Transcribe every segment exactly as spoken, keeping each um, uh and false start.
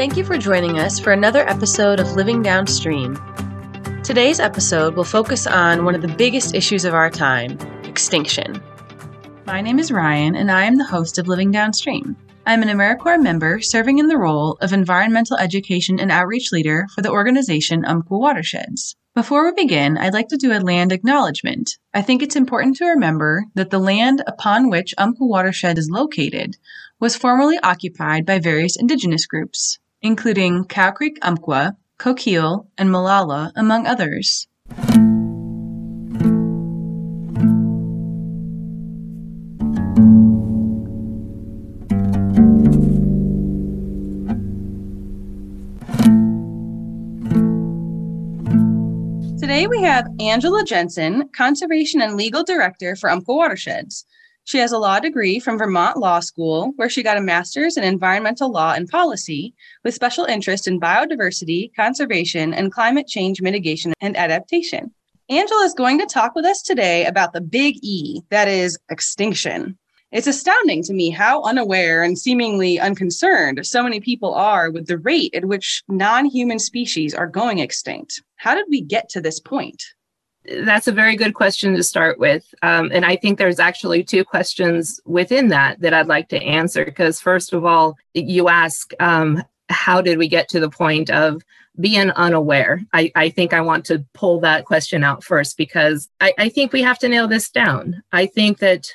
Thank you for joining us for another episode of Living Downstream. Today's episode will focus on one of the biggest issues of our time, extinction. My name is Ryan, and I am the host of Living Downstream. I'm an AmeriCorps member serving in the role of Environmental Education and Outreach Leader for the organization Umpqua Watersheds. Before we begin, I'd like to do a land acknowledgement. I think it's important to remember that the land upon which Umpqua Watershed is located was formerly occupied by various indigenous groups, including Cow Creek Umpqua, Coquille, and Molalla, among others. Today we have Angela Jensen, Conservation and Legal Director for Umpqua Watersheds. She has a law degree from Vermont Law School, where she got a master's in environmental law and policy with special interest in biodiversity, conservation, and climate change mitigation and adaptation. Angela is going to talk with us today about the big E, that is extinction. It's astounding to me how unaware and seemingly unconcerned so many people are with the rate at which non-human species are going extinct. How did we get to this point? That's a very good question to start with. Um, and I think there's actually two questions within that that I'd like to answer. Because first of all, you ask, um, how did we get to the point of being unaware? I, I think I want to pull that question out first, because I, I think we have to nail this down. I think that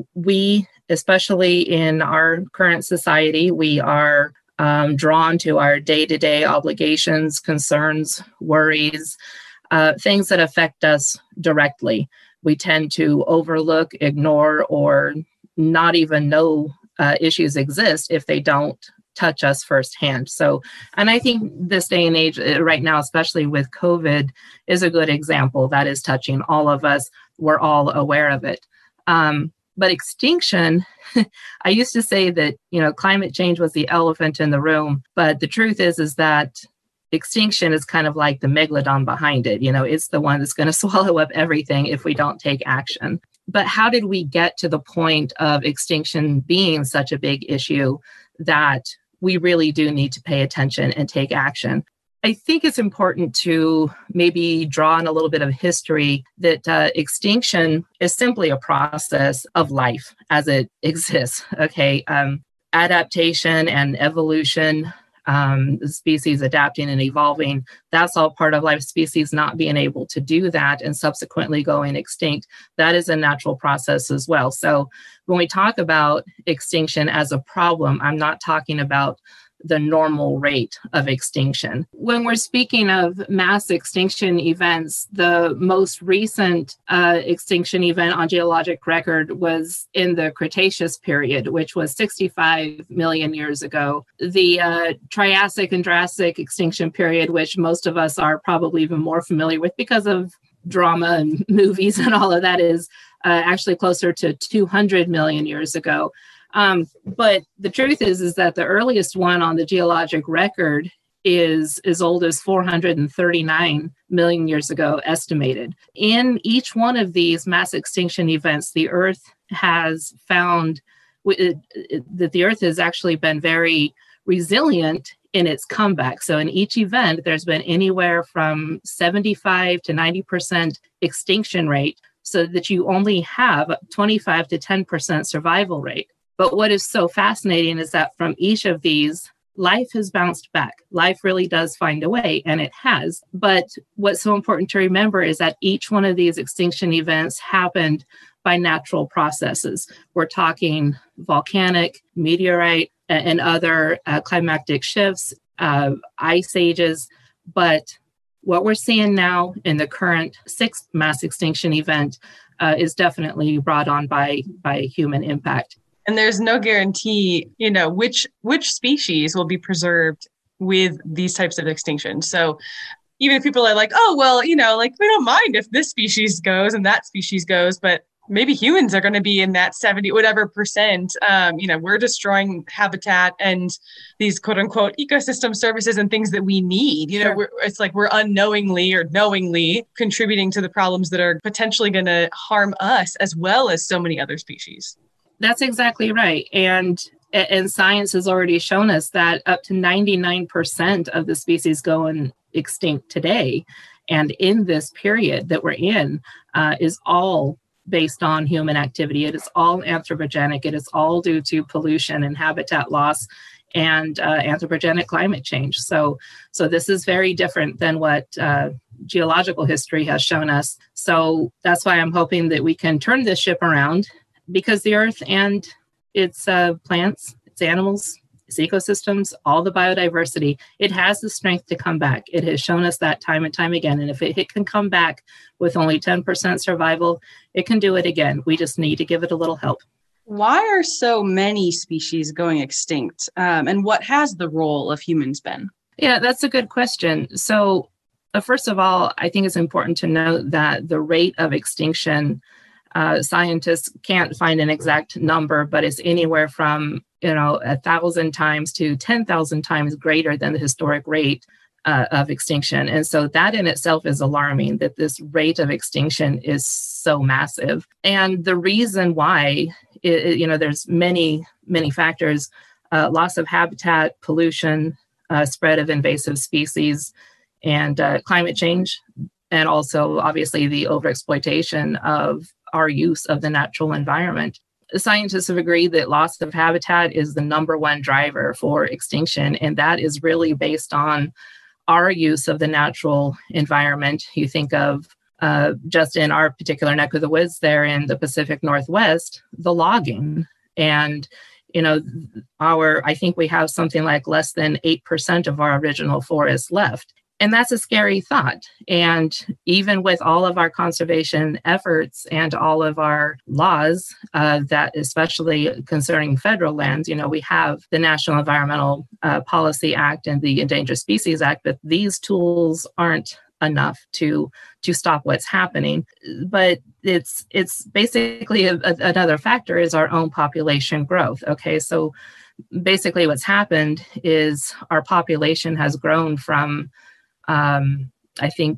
we, especially in our current society, we are um, drawn to our day-to-day obligations, concerns, worries, uh, things that affect us directly. We tend to overlook, ignore, or not even know uh, issues exist if they don't touch us firsthand. So, and I think this day and age right now, especially with COVID, is a good example that is touching all of us. We're all aware of it. Um, But extinction, I used to say that, you know, climate change was the elephant in the room. But the truth is, is that extinction is kind of like the megalodon behind it. You know, it's the one that's going to swallow up everything if we don't take action. But how did we get to the point of extinction being such a big issue that we really do need to pay attention and take action? I think it's important to maybe draw on a little bit of history that uh, extinction is simply a process of life as it exists. Okay, um, adaptation and evolution, um, species adapting and evolving, that's all part of life. Species not being able to do that and subsequently going extinct, that is a natural process as well. So when we talk about extinction as a problem, I'm not talking about the normal rate of extinction. When we're speaking of mass extinction events, the most recent uh, extinction event on geologic record was in the Cretaceous period, which was sixty-five million years ago. The uh, Triassic and Jurassic extinction period, which most of us are probably even more familiar with because of drama and movies and all of that, is uh, actually closer to two hundred million years ago. Um, but the truth is, is that the earliest one on the geologic record is as old as four hundred thirty-nine million years ago, estimated. In each one of these mass extinction events, the Earth has found w- it, that the Earth has actually been very resilient in its comeback. So in each event, there's been anywhere from seventy-five to ninety percent extinction rate, so that you only have twenty-five to ten percent survival rate. But what is so fascinating is that from each of these, life has bounced back. Life really does find a way, and it has. But what's so important to remember is that each one of these extinction events happened by natural processes. We're talking volcanic, meteorite, and other uh, climatic shifts, uh, ice ages. But what we're seeing now in the current sixth mass extinction event uh, is definitely brought on by, by human impact. And there's no guarantee, you know, which which species will be preserved with these types of extinctions. So even if people are like, oh, well, you know, like we don't mind if this species goes and that species goes, but maybe humans are going to be in that seventy whatever percent. Um, you know, we're destroying habitat and these quote unquote ecosystem services and things that we need. You know, Sure. we're, it's like we're unknowingly or knowingly contributing to the problems that are potentially going to harm us as well as so many other species. That's exactly right. And A- And science has already shown us that up to ninety-nine percent of the species going extinct today, and in this period that we're in, uh, is all based on human activity. It is all anthropogenic. It is all due to pollution and habitat loss and uh, anthropogenic climate change. So, so this is very different than what uh, geological history has shown us. So that's why I'm hoping that we can turn this ship around, because the Earth and its uh, plants, its animals, its ecosystems, all the biodiversity, it has the strength to come back. It has shown us that time and time again. And if it, it can come back with only ten percent survival, it can do it again. We just need to give it a little help. Why are so many species going extinct? Um, and what has the role of humans been? Yeah, that's a good question. So, uh, first of all, I think it's important to note that the rate of extinction, uh, scientists can't find an exact number, but it's anywhere from, you know, a thousand times to ten thousand times greater than the historic rate uh, of extinction. And so that in itself is alarming, that this rate of extinction is so massive. And the reason why, it, you know, there's many, many factors, uh, loss of habitat, pollution, uh, spread of invasive species, and uh, climate change, and also obviously the overexploitation of our use of the natural environment. Scientists have agreed that loss of habitat is the number one driver for extinction, and that is really based on our use of the natural environment. You think of uh, just in our particular neck of the woods there in the Pacific Northwest, the logging. And, you know, our, I think we have something like less than eight percent of our original forest left. And that's a scary thought. And even with all of our conservation efforts and all of our laws, uh, that especially concerning federal lands, you know, we have the National Environmental uh, Policy Act and the Endangered Species Act, but these tools aren't enough to to stop what's happening. But it's it's basically a, a, another factor is our own population growth. Okay, so basically what's happened is our population has grown from Um, I think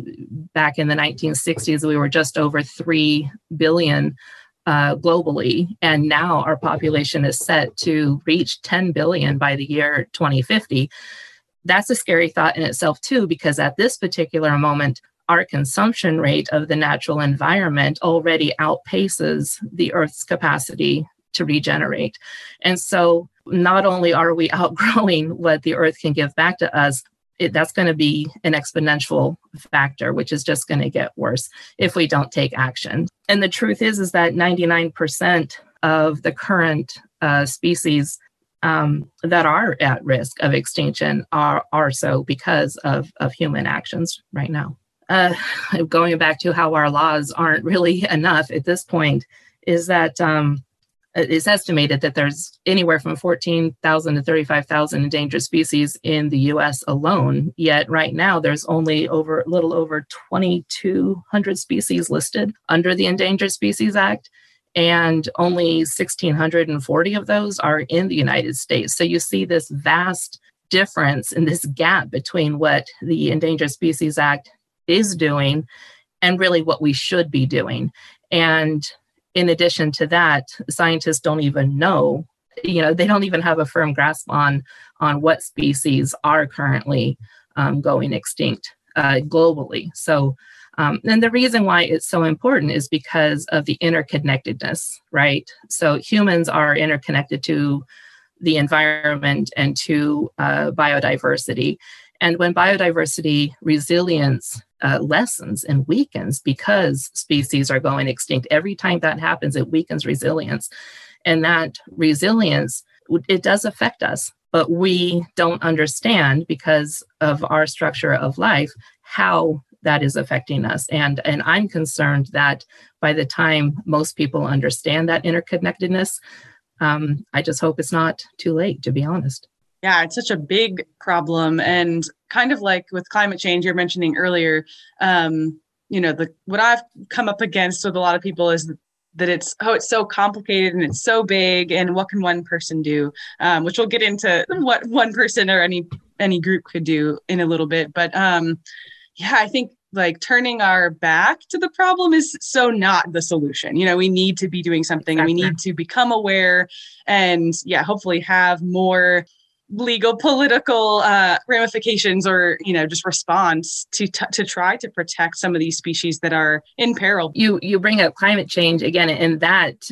back in the nineteen sixties, we were just over three billion uh, globally. And now our population is set to reach ten billion by the year twenty fifty. That's a scary thought in itself, too, because at this particular moment, our consumption rate of the natural environment already outpaces the Earth's capacity to regenerate. And so not only are we outgrowing what the Earth can give back to us, It, that's going to be an exponential factor, which is just going to get worse if we don't take action. And the truth is, is that ninety-nine percent of the current uh, species um, that are at risk of extinction are, are so because of, of human actions right now. Uh, going back to how our laws aren't really enough at this point is that um, it's estimated that there's anywhere from fourteen thousand to thirty-five thousand endangered species in the U S alone. Yet right now, there's only over a little over twenty-two hundred species listed under the Endangered Species Act, and only one thousand six hundred forty of those are in the United States. So you see this vast difference in this gap between what the Endangered Species Act is doing and really what we should be doing. And in addition to that, scientists don't even know, you know, they don't even have a firm grasp on, on what species are currently um, going extinct uh, globally. So, um, and the reason why it's so important is because of the interconnectedness, right? So humans are interconnected to the environment and to uh, biodiversity. And when biodiversity resilience uh, lessens and weakens because species are going extinct, every time that happens, it weakens resilience. And that resilience, it does affect us, but we don't understand because of our structure of life, how that is affecting us. And, and I'm concerned that by the time most people understand that interconnectedness, um, I just hope it's not too late, to be honest. Yeah, it's such a big problem. And kind of like with climate change you're mentioning earlier, um, you know, the what I've come up against with a lot of people is that it's, oh, it's so complicated and it's so big. And what can one person do? Um, which we'll get into what one person or any any group could do in a little bit. But um, yeah, I think like turning our back to the problem is so not the solution. You know, we need to be doing something. Exactly. And we need to become aware and yeah, hopefully have more legal, political uh, ramifications or, you know, just response to t- to try to protect some of these species that are in peril. You you bring up climate change again, and that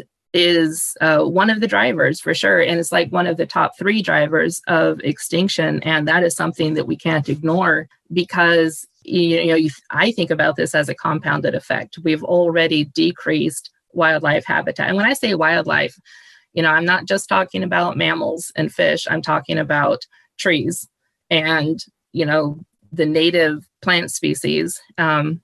is uh, one of the drivers for sure. And it's like one of the top three drivers of extinction. And that is something that we can't ignore because, you know, you, I think about this as a compounded effect. We've already decreased wildlife habitat. And when I say wildlife, you know, I'm not just talking about mammals and fish. I'm talking about trees and, you know, the native plant species. Um,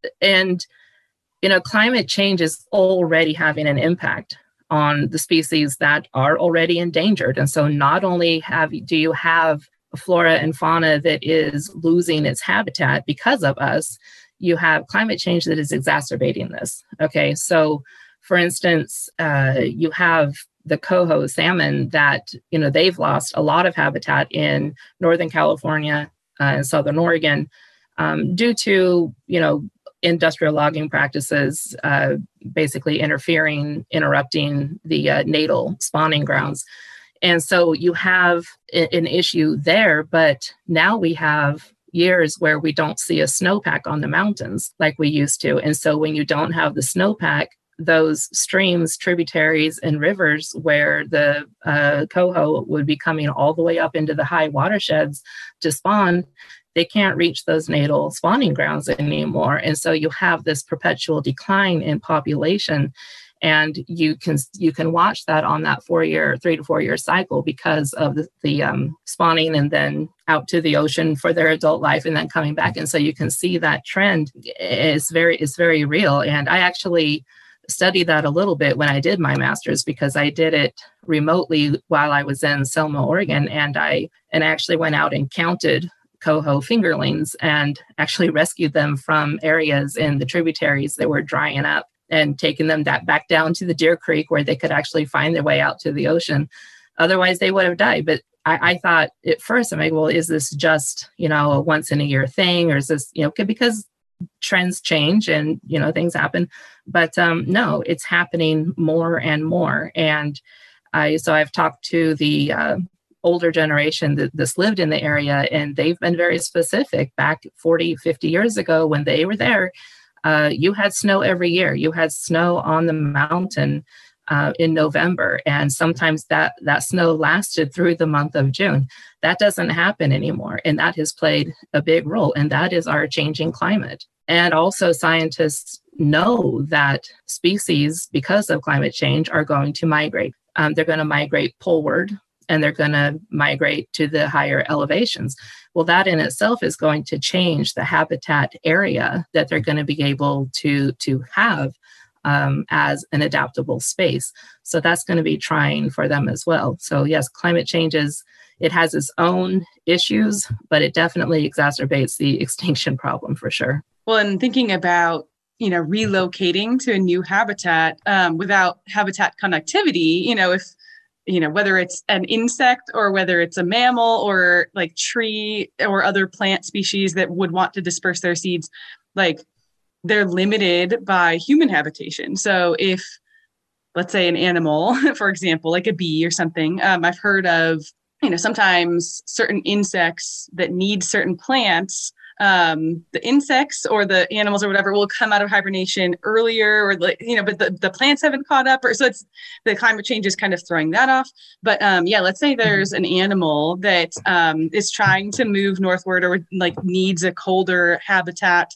and You know, climate change is already having an impact on the species that are already endangered. And so not only have do you have a flora and fauna that is losing its habitat because of us, you have climate change that is exacerbating this. Okay, so for instance, uh, you have the coho salmon that, you know, they've lost a lot of habitat in Northern California uh, and Southern Oregon um, due to, you know, industrial logging practices, uh, basically interfering, interrupting the uh, natal spawning grounds. And so you have a- an issue there, but now we have years where we don't see a snowpack on the mountains like we used to. And so when you don't have the snowpack, those streams, tributaries, and rivers where the uh, coho would be coming all the way up into the high watersheds to spawn, they can't reach those natal spawning grounds anymore. And so you have this perpetual decline in population. And you can you can watch that on that four-year, three to four-year cycle because of the, the um, spawning and then out to the ocean for their adult life and then coming back. And so you can see that trend is very, is very real. And I actually studied that a little bit when I did my master's because I did it remotely while I was in Selma, Oregon. And I and I actually went out and counted coho fingerlings and actually rescued them from areas in the tributaries that were drying up and taking them that back down to the Deer Creek where they could actually find their way out to the ocean. Otherwise, they would have died. But I, I thought at first, I'm like, well, is this just, you know, a once in a year thing? Or is this, you know, because trends change and, you know, things happen. But um, no, it's happening more and more. And I, so I've talked to the uh, older generation that this lived in the area, and they've been very specific. Back forty, fifty years ago when they were there, uh, you had snow every year. You had snow on the mountain uh, in November, and sometimes that, that snow lasted through the month of June. That doesn't happen anymore, and that has played a big role, and that is our changing climate. And also scientists know that species, because of climate change, are going to migrate. Um, they're going to migrate poleward, and they're going to migrate to the higher elevations. Well, that in itself is going to change the habitat area that they're going to be able to, to have um, as an adaptable space. So that's going to be trying for them as well. So yes, climate change is, it has its own issues, but it definitely exacerbates the extinction problem for sure. Well, and thinking about, you know, relocating to a new habitat um, without habitat connectivity, you know, if you know, whether it's an insect or whether it's a mammal or like tree or other plant species that would want to disperse their seeds, like they're limited by human habitation. So if, let's say an animal, for example, like a bee or something, um, I've heard of, you know, sometimes certain insects that need certain plants, um, the insects or the animals or whatever will come out of hibernation earlier, or like, you know, but the, the plants haven't caught up, or so it's the climate change is kind of throwing that off. But um, yeah, let's say there's an animal that um, is trying to move northward or like needs a colder habitat.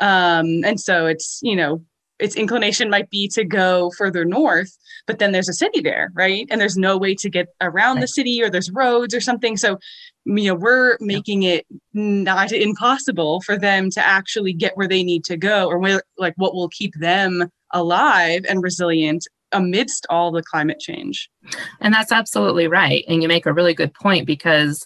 Um, and so it's, you know, its inclination might be to go further north, but then there's a city there, right? And there's no way to get around right. the city, or there's roads or something. So, you know, we're making yeah. it not impossible for them to actually get where they need to go, or where, like what will keep them alive and resilient amidst all the climate change. And that's absolutely right. And you make a really good point, because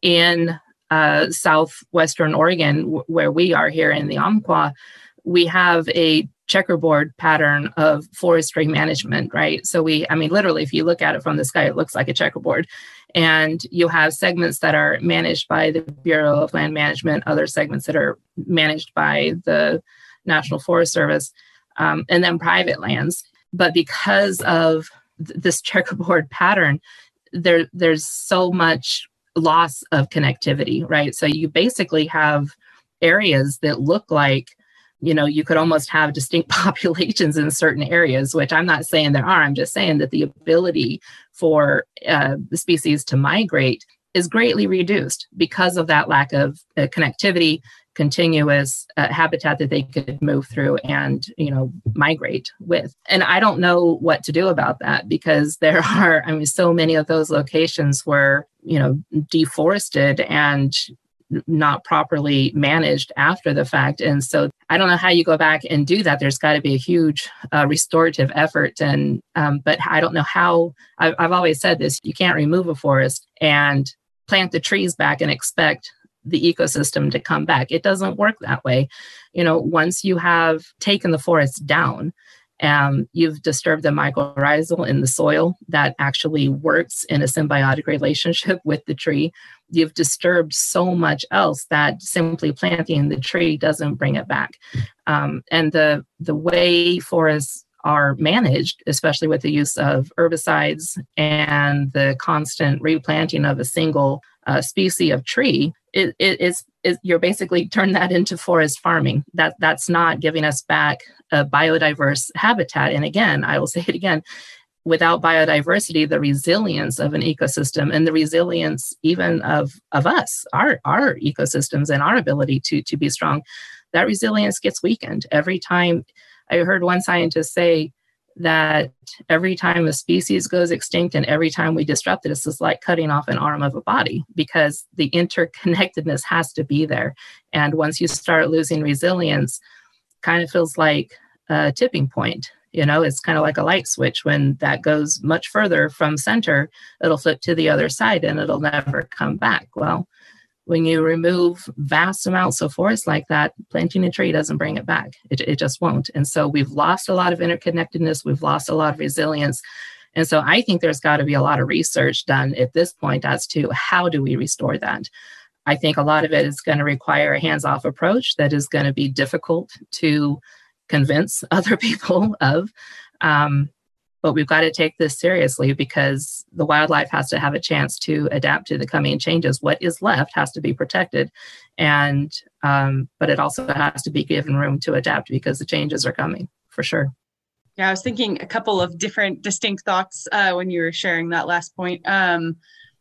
in uh, southwestern Oregon, w- where we are here in the Umpqua, we have a checkerboard pattern of forestry management, right? So we, I mean, literally, if you look at it from the sky, it looks like a checkerboard. And you have segments that are managed by the Bureau of Land Management, other segments that are managed by the National Forest Service, um, and then private lands. But because of th- this checkerboard pattern, there there's so much loss of connectivity, right? So you basically have areas that look like, you know, you could almost have distinct populations in certain areas, which I'm not saying there are. I'm just saying that the ability for uh, the species to migrate is greatly reduced because of that lack of uh, connectivity, continuous uh, habitat that they could move through and, you know, migrate with. And I don't know what to do about that, because there are, I mean, so many of those locations were, you know, deforested and not properly managed after the fact. And so I don't know how you go back and do that. There's got to be a huge uh, restorative effort. And, um, but I don't know how, I've, I've always said this, you can't remove a forest and plant the trees back and expect the ecosystem to come back. It doesn't work that way. You know, once you have taken the forest down, um, you've disturbed the mycorrhizal in the soil that actually works in a symbiotic relationship with the tree. You've disturbed so much else that simply planting the tree doesn't bring it back. Um, and the the way forests are managed, especially with the use of herbicides and the constant replanting of a single uh, species of tree, it, it is, is you're basically turn that into forest farming. That that's not giving us back a biodiverse habitat. And again, I will say it again, without biodiversity, the resilience of an ecosystem and the resilience even of, of us, our, our ecosystems and our ability to, to be strong, that resilience gets weakened every time. I heard one scientist say that every time a species goes extinct and every time we disrupt it, it's just like cutting off an arm of a body, because the interconnectedness has to be there. And once you start losing resilience, kind of feels like a tipping point. You know, it's kind of like a light switch. When that goes much further from center, it'll flip to the other side and it'll never come back. Well, when you remove vast amounts of forest like that, planting a tree doesn't bring it back. It, it just won't. And so we've lost a lot of interconnectedness. We've lost a lot of resilience. And so I think there's got to be a lot of research done at this point as to how do we restore that. I think a lot of it is going to require a hands-off approach that is going to be difficult to convince other people of. Um, but we've got to take this seriously, because the wildlife has to have a chance to adapt to the coming changes. What is left has to be protected. And, um, but it also has to be given room to adapt, because the changes are coming for sure. Yeah, I was thinking a couple of different distinct thoughts uh, when you were sharing that last point. Um,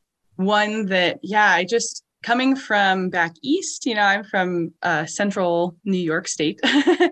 one that, yeah, I just, coming from back east, you know, I'm from uh, central New York State.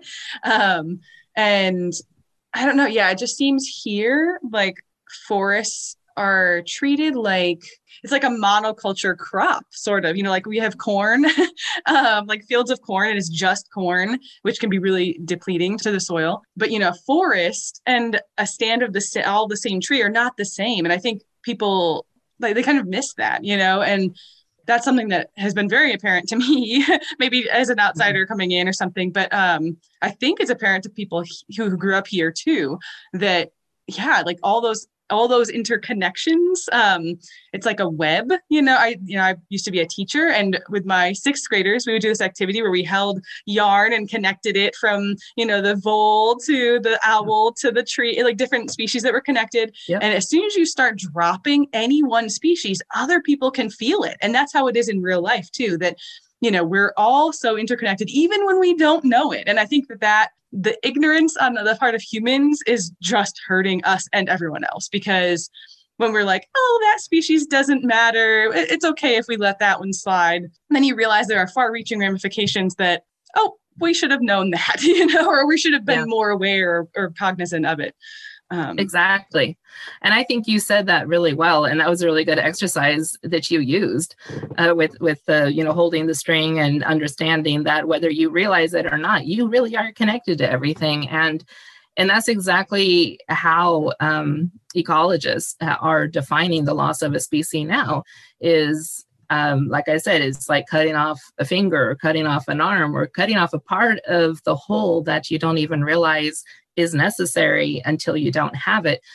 um, and I don't know. Yeah, it just seems here like forests are treated like it's like a monoculture crop, sort of. You know, like we have corn, um, like fields of corn, and it's just corn, which can be really depleting to the soil. But, you know, forest and a stand of the all the same tree are not the same. And I think people, like, they kind of miss that, you know, and that's something that has been very apparent to me, maybe as an outsider coming in or something. But um, I think it's apparent to people who grew up here too, that, yeah, like all those all those interconnections, um, it's like a web. You know, I you know I used to be a teacher, and with my sixth graders, we would do this activity where we held yarn and connected it from, you know, the vole to the owl to the tree, like different species that were connected. Yep. And as soon as you start dropping any one species, other people can feel it. And that's how it is in real life too, that, you know, we're all so interconnected, even when we don't know it. And I think that that the ignorance on the part of humans is just hurting us and everyone else, because when we're like, oh, that species doesn't matter, it's okay if we let that one slide, and then you realize there are far-reaching ramifications that, oh, we should have known that, you know, or we should have been yeah. more aware or, or cognizant of it. Um, exactly. And I think you said that really well. And that was a really good exercise that you used uh, with, with the, you know, holding the string and understanding that whether you realize it or not, you really are connected to everything. And, and that's exactly how um, ecologists are defining the loss of a species now is, um, like I said, it's like cutting off a finger or cutting off an arm or cutting off a part of the whole that you don't even realize is necessary until you don't have it.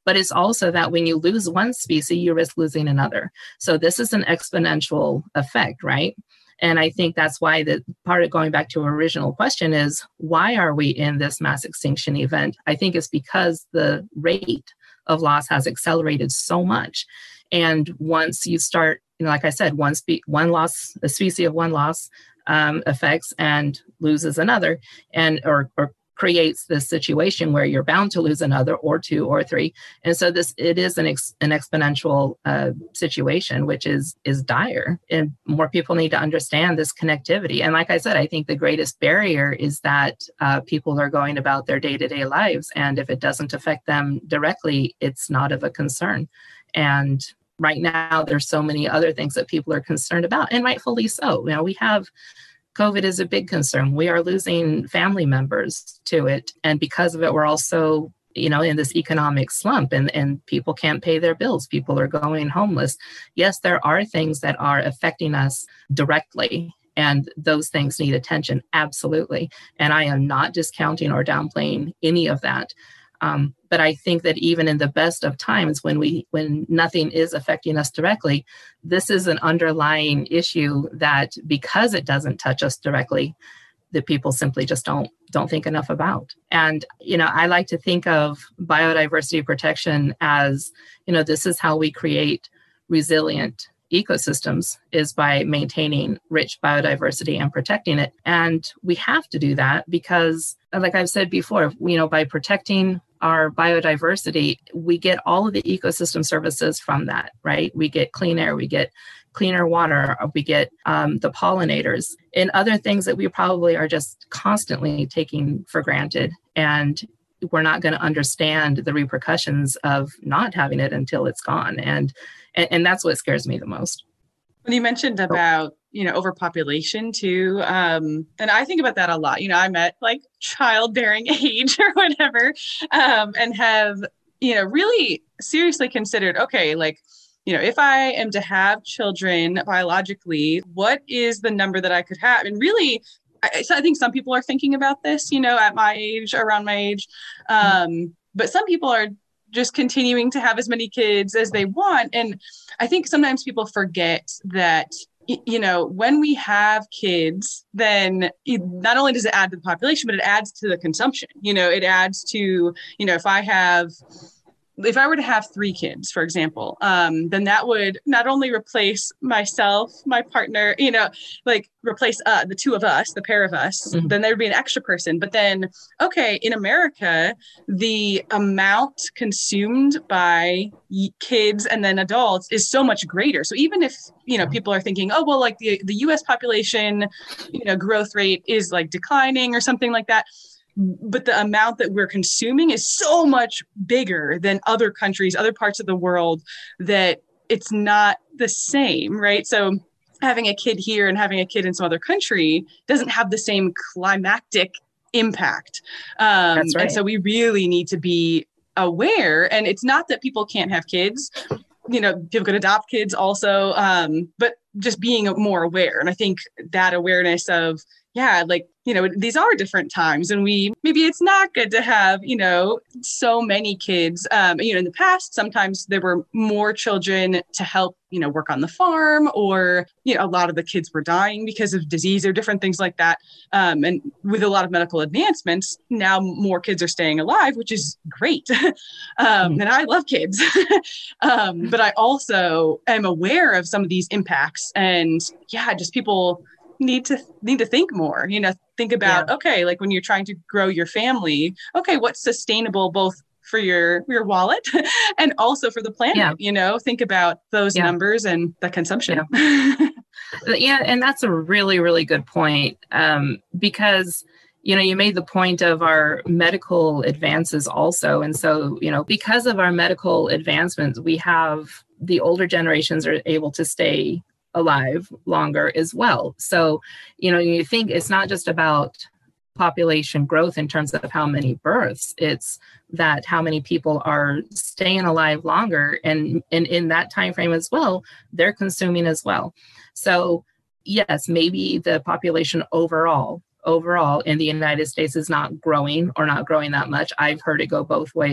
But it's also that when you lose one species, you risk losing another. So this is an exponential effect, right? And I think that's why the part of going back to our original question is, why are we in this mass extinction event? I think it's because the rate of loss has accelerated so much. And once you start, you know, like I said, one spe- one loss, a species of one loss um, affects and loses another, and or, or creates this situation where you're bound to lose another or two or three. And so this, it is an ex, an exponential uh, situation, which is is dire. And more people need to understand this connectivity. And like I said, I think the greatest barrier is that uh, people are going about their day-to-day lives. And if it doesn't affect them directly, it's not of a concern. And right now, there's so many other things that people are concerned about, and rightfully so. You know, we have COVID is a big concern. We are losing family members to it. And because of it, we're also, you know, in this economic slump, and, and people can't pay their bills. People are going homeless. Yes, there are things that are affecting us directly, and those things need attention. Absolutely. And I am not discounting or downplaying any of that. Um, but I think that even in the best of times, when we when nothing is affecting us directly, this is an underlying issue that, because it doesn't touch us directly, that people simply just don't don't think enough about. And, you know, I like to think of biodiversity protection as, you know, this is how we create resilient ecosystems, is by maintaining rich biodiversity and protecting it. And we have to do that because, like I've said before, you know, by protecting our biodiversity, we get all of the ecosystem services from that, right? We get clean air, we get cleaner water, we get um, the pollinators and other things that we probably are just constantly taking for granted. And we're not going to understand the repercussions of not having it until it's gone. And, and, and that's what scares me the most. When you mentioned about, you know, overpopulation too. Um, and I think about that a lot. You know, I'm at like childbearing age or whatever, um, and have, you know, really seriously considered, okay, like, you know, if I am to have children biologically, what is the number that I could have? And really, I, I think some people are thinking about this, you know, at my age, around my age. Um, but some people are just continuing to have as many kids as they want. And I think sometimes people forget that, you know, when we have kids, then it, not only does it add to the population, but it adds to the consumption. You know, it adds to, you know, if I have, if I were to have three kids, for example, um, then that would not only replace myself, my partner, you know, like replace uh, the two of us, the pair of us, mm-hmm. then there would be an extra person. But then, okay, in America, the amount consumed by kids and then adults is so much greater. So even if, you know, people are thinking, oh, well, like the, the U S population, you know, growth rate is like declining or something like that. But the amount that we're consuming is so much bigger than other countries, other parts of the world, that it's not the same, right? So having a kid here and having a kid in some other country doesn't have the same climactic impact. Um, That's right. And so we really need to be aware. And it's not that people can't have kids. You know, people could adopt kids also, um, but just being more aware. And I think that awareness of, yeah, like, you know, these are different times, and we, maybe it's not good to have, you know, so many kids. Um, you know, in the past, sometimes there were more children to help, you know, work on the farm, or, you know, a lot of the kids were dying because of disease or different things like that. Um, and with a lot of medical advancements, now more kids are staying alive, which is great. um, mm. And I love kids. um, but I also am aware of some of these impacts, and yeah, just people need to need to think more, you know, think about, yeah. okay, like when you're trying to grow your family, okay, what's sustainable both for your, your wallet and also for the planet, yeah. you know, think about those yeah. numbers and the consumption. Yeah. yeah. And that's a really, really good point. Um, because, you know, you made the point of our medical advances also. And so, you know, because of our medical advancements, we have the older generations are able to stay alive longer as well. So, you know, you think it's not just about population growth in terms of how many births, it's that how many people are staying alive longer, and, and in that time frame as well, they're consuming as well. So yes, maybe the population overall overall in the United States is not growing or not growing that much. I've heard it go both ways.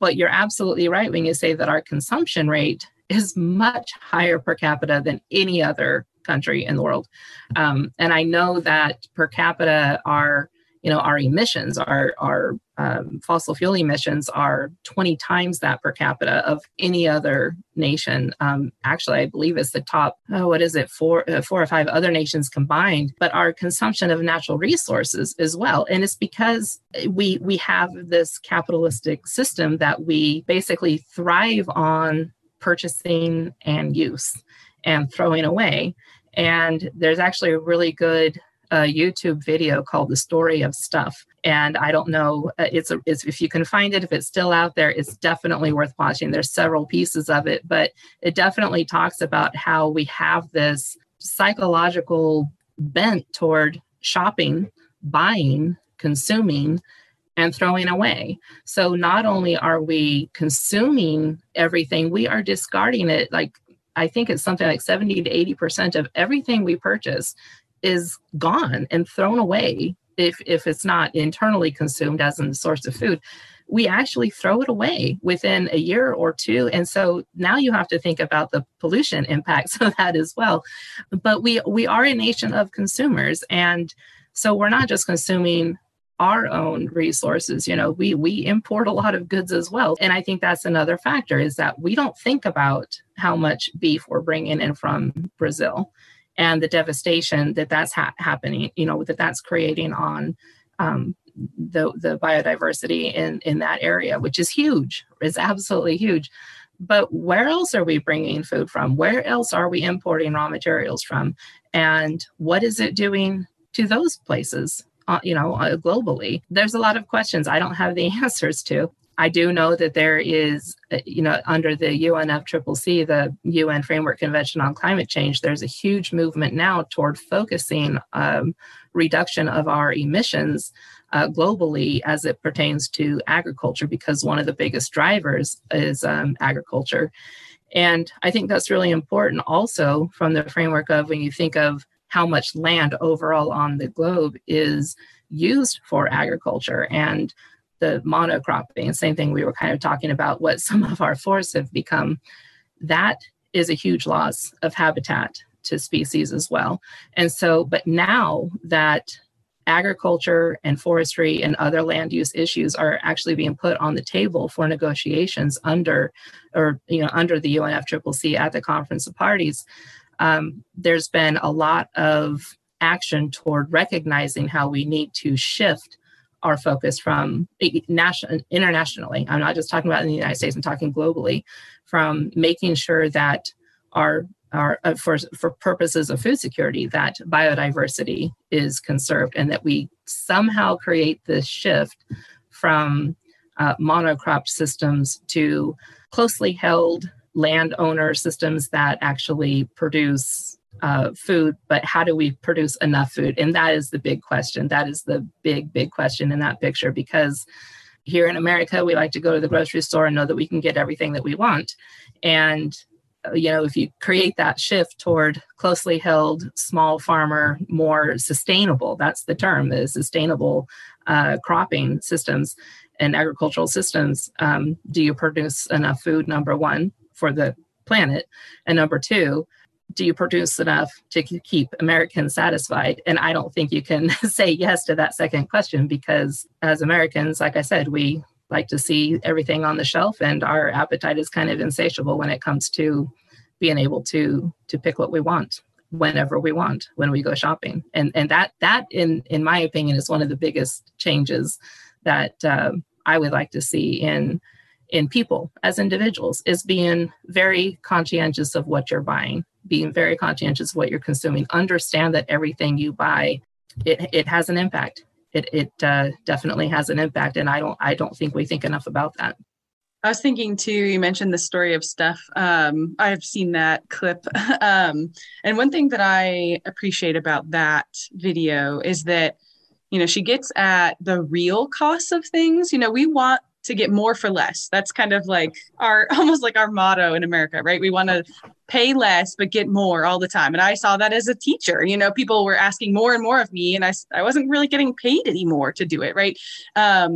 But you're absolutely right when you say that our consumption rate is much higher per capita than any other country in the world. Um, and I know that per capita, our, you know, our emissions, our, our um, fossil fuel emissions are twenty times that per capita of any other nation. Um, actually, I believe it's the top, oh, what is it, four, uh, four or five other nations combined, but our consumption of natural resources as well. And it's because we, we have this capitalistic system that we basically thrive on purchasing and use and throwing away. And there's actually a really good uh, YouTube video called The Story of Stuff. And I don't know, uh, it's, a, it's if you can find it, if it's still out there, it's definitely worth watching. There's several pieces of it, but it definitely talks about how we have this psychological bent toward shopping, buying, consuming, and throwing away. So not only are we consuming everything, we are discarding it. Like, I think it's something like seventy to eighty percent of everything we purchase is gone and thrown away. If, if it's not internally consumed as in the source of food, we actually throw it away within a year or two. And so now you have to think about the pollution impacts of that as well. But we, we are a nation of consumers. And so we're not just consuming our own resources. You know, we we import a lot of goods as well. And I think that's another factor, is that we don't think about how much beef we're bringing in from Brazil and the devastation that that's ha- happening, you know, that that's creating on um, the, the biodiversity in, in that area, which is huge, is absolutely huge. But where else are we bringing food from? Where else are we importing raw materials from? And what is it doing to those places? Uh, you know, uh, globally, there's a lot of questions I don't have the answers to. I do know that there is, uh, you know, under the U N F C C C, the U N Framework Convention on Climate Change, there's a huge movement now toward focusing um, reduction of our emissions uh, globally as it pertains to agriculture, because one of the biggest drivers is um, agriculture. And I think that's really important also from the framework of when you think of how much land overall on the globe is used for agriculture and the monocropping, same thing we were kind of talking about, what some of our forests have become, that is a huge loss of habitat to species as well. And so, but now that agriculture and forestry and other land use issues are actually being put on the table for negotiations under, or, you know, under the U N F C C C at the Conference of Parties, Um, there's been a lot of action toward recognizing how we need to shift our focus from national, internationally. I'm not just talking about in the United States, I'm talking globally, from making sure that our, our uh, for, for purposes of food security, that biodiversity is conserved, and that we somehow create this shift from uh, monocrop systems to closely held landowner systems that actually produce uh, food, but how do we produce enough food? And that is the big question. That is the big, big question in that picture, because here in America, we like to go to the grocery store and know that we can get everything that we want. And, you know, if you create that shift toward closely held, small farmer, more sustainable, that's the term, the sustainable uh, cropping systems and agricultural systems, um, do you produce enough food, number one, for the planet? And number two, do you produce enough to keep Americans satisfied? And I don't think you can say yes to that second question, because as Americans, like I said, we like to see everything on the shelf, and our appetite is kind of insatiable when it comes to being able to to pick what we want whenever we want when we go shopping. And and that that in in my opinion is one of the biggest changes that uh, I would like to see in in people as individuals, is being very conscientious of what you're buying, being very conscientious of what you're consuming. Understand that everything you buy, it it has an impact. It it uh, definitely has an impact, and I don't I don't think we think enough about that. I was thinking too, you mentioned the story of stuff. Um, I've seen that clip. um, and one thing that I appreciate about that video is that, you know, she gets at the real costs of things. You know, we want to get more for less. That's kind of like our, almost like our motto in America, right? We want to pay less, but get more all the time. And I saw that as a teacher. You know, people were asking more and more of me, and I, I wasn't really getting paid anymore to do it, right? Um,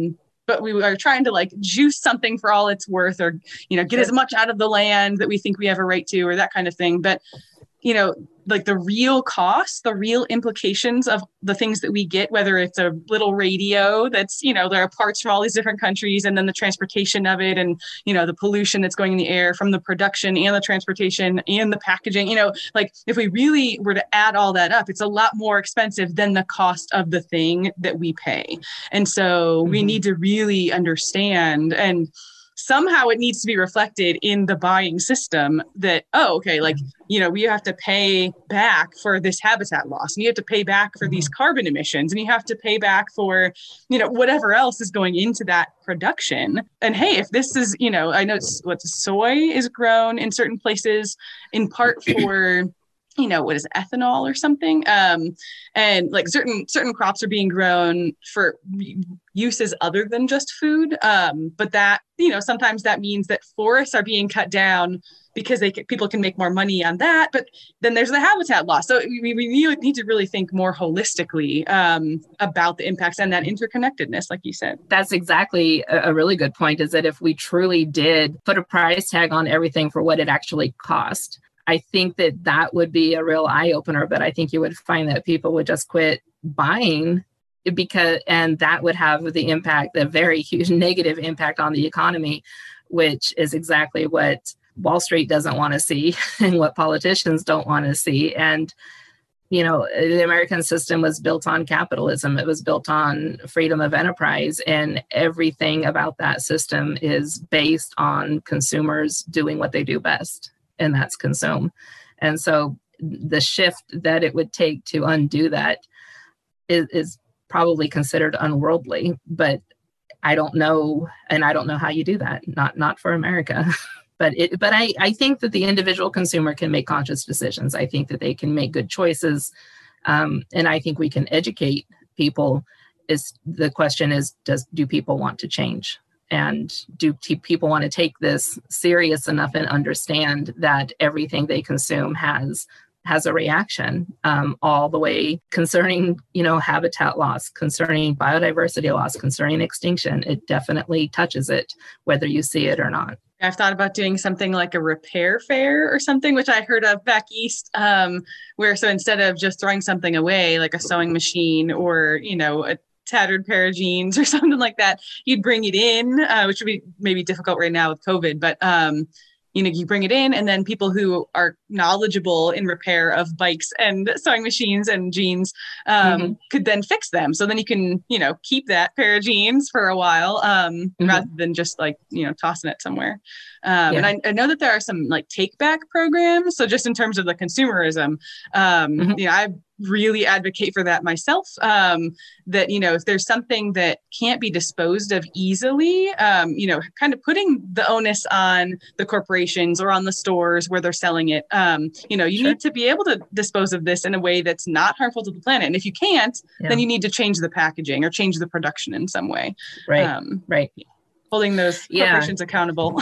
but we are trying to like juice something for all it's worth, or, you know, get Sure. as much out of the land that we think we have a right to, or that kind of thing. But, you know, like the real costs, the real implications of the things that we get, whether it's a little radio that's, you know, there are parts from all these different countries, and then the transportation of it, and, you know, the pollution that's going in the air from the production and the transportation and the packaging, you know, like if we really were to add all that up, it's a lot more expensive than the cost of the thing that we pay. And so mm-hmm. we need to really understand, and somehow it needs to be reflected in the buying system that, oh, okay, like, you know, we have to pay back for this habitat loss, and you have to pay back for mm-hmm. these carbon emissions, and you have to pay back for, you know, whatever else is going into that production. And hey, if this is, you know, I know it's what soy is grown in certain places in part for, you know, what is it, ethanol or something? Um, and like certain certain crops are being grown for uses other than just food. Um, but that, you know, sometimes that means that forests are being cut down because they can, people can make more money on that. But then there's the habitat loss. So we, we need to really think more holistically um, about the impacts and that interconnectedness, like you said. That's exactly a, a really good point, is that if we truly did put a price tag on everything for what it actually cost, I think that that would be a real eye opener, but I think you would find that people would just quit buying because, and that would have the impact, the very huge negative impact on the economy, which is exactly what Wall Street doesn't want to see and what politicians don't want to see. And, you know, the American system was built on capitalism. It was built on freedom of enterprise, and everything about that system is based on consumers doing what they do best, and that's consume. And so the shift that it would take to undo that is, is probably considered unworldly, but I don't know. And I don't know how you do that. Not, not for America, but it, but I, I think that the individual consumer can make conscious decisions. I think that they can make good choices. Um, and I think we can educate people. Is the question is, does, do people want to change? And do people want to take this serious enough and understand that everything they consume has has a reaction, um, all the way concerning, you know, habitat loss, concerning biodiversity loss, concerning extinction. It definitely touches it, whether you see it or not. I've thought about doing something like a repair fair or something, which I heard of back east, um, where so instead of just throwing something away, like a sewing machine or, you know, a tattered pair of jeans or something like that, you'd bring it in, uh, which would be maybe difficult right now with COVID, but um, you know, you bring it in, and then people who are knowledgeable in repair of bikes and sewing machines and jeans um, mm-hmm. could then fix them. So then you can, you know, keep that pair of jeans for a while um, mm-hmm. rather than just like, you know, tossing it somewhere. Um, yeah. And I, I know that there are some like take back programs. So just in terms of the consumerism, um, mm-hmm. you know, I really advocate for that myself, um, that, you know, if there's something that can't be disposed of easily, um, you know, kind of putting the onus on the corporations or on the stores where they're selling it. Um, you know, you sure. need to be able to dispose of this in a way that's not harmful to the planet. And if you can't, yeah. then you need to change the packaging or change the production in some way. Right. Um, right. Holding those corporations yeah. accountable.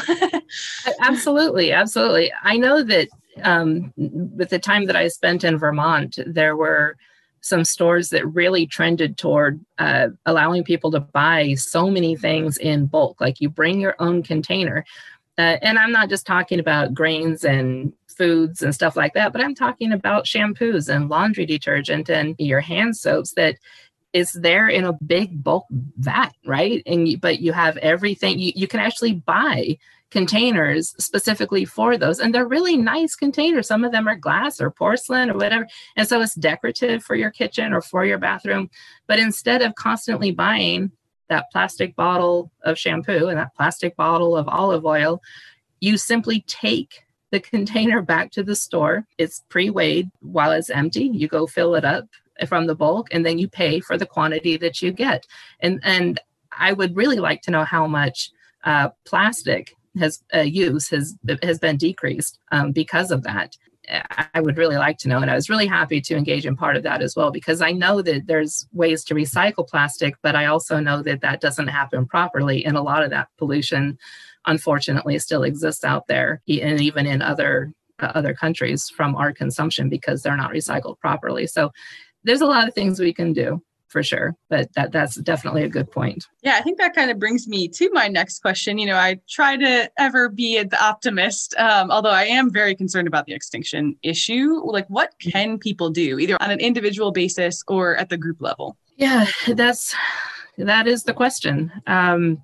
Absolutely. Absolutely. I know that um, with the time that I spent in Vermont, there were some stores that really trended toward uh, allowing people to buy so many things in bulk. Like you bring your own container. Uh, and I'm not just talking about grains and foods and stuff like that, but I'm talking about shampoos and laundry detergent and your hand soaps that is there in a big bulk vat, right? And you, but you have everything. You, you can actually buy containers specifically for those. And they're really nice containers. Some of them are glass or porcelain or whatever. And so it's decorative for your kitchen or for your bathroom. But instead of constantly buying that plastic bottle of shampoo and that plastic bottle of olive oil, you simply take the container back to the store. It's pre-weighed while it's empty. You go fill it up from the bulk, and then you pay for the quantity that you get. And and I would really like to know how much uh, plastic has uh, use has has been decreased um, because of that. I would really like to know, and I was really happy to engage in part of that as well, because I know that there's ways to recycle plastic, but I also know that that doesn't happen properly, and a lot of that pollution, unfortunately, still exists out there, and even in other uh, other countries from our consumption because they're not recycled properly. So there's a lot of things we can do. for sure. But that that's definitely a good point. Yeah, I think that kind of brings me to my next question. You know, I try to ever be the optimist, um, although I am very concerned about the extinction issue. Like, what can people do, either on an individual basis or at the group level? Yeah, that's that is the question. Um,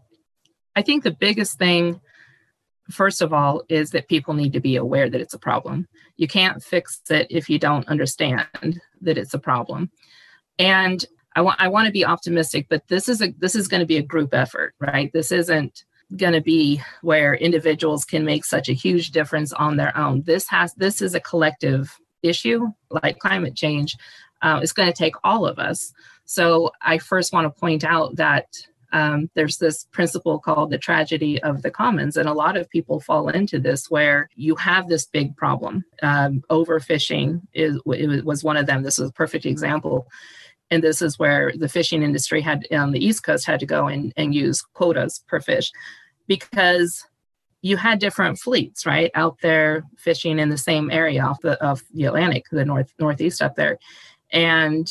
I think the biggest thing, first of all, is that people need to be aware that it's a problem. You can't fix it if you don't understand that it's a problem. And I want I want to be optimistic, but this is a this is going to be a group effort, right? This isn't going to be where individuals can make such a huge difference on their own. This has this is a collective issue, like climate change. Uh, it's going to take all of us. So I first want to point out that um, there's this principle called the tragedy of the commons, and a lot of people fall into this where you have this big problem. Um, overfishing is it was one of them. This was a perfect example. And this is where the fishing industry had on the East Coast had to go and, and use quotas per fish, because you had different fleets, right, out there fishing in the same area off the of the Atlantic, the north northeast up there. And